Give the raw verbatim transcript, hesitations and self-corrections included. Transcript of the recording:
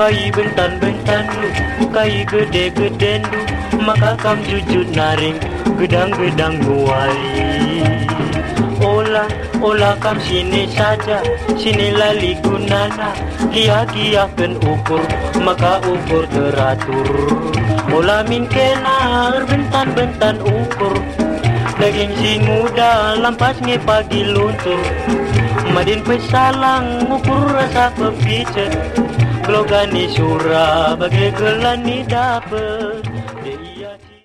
Kai bentan-bentan lu, kai gede-gede lu, maka kam jujut naring gedang-gedang nuari. Olah, olah kam sini saja, sini lali gunana, kia-kiakan ukur, maka ukur teratur. Olah min kenar bentan-bentan ukur, daging si muda lampas nge pagi luntur. Madin pesalang ukur rasa pepicet, glogani surah bagai gelani dapet.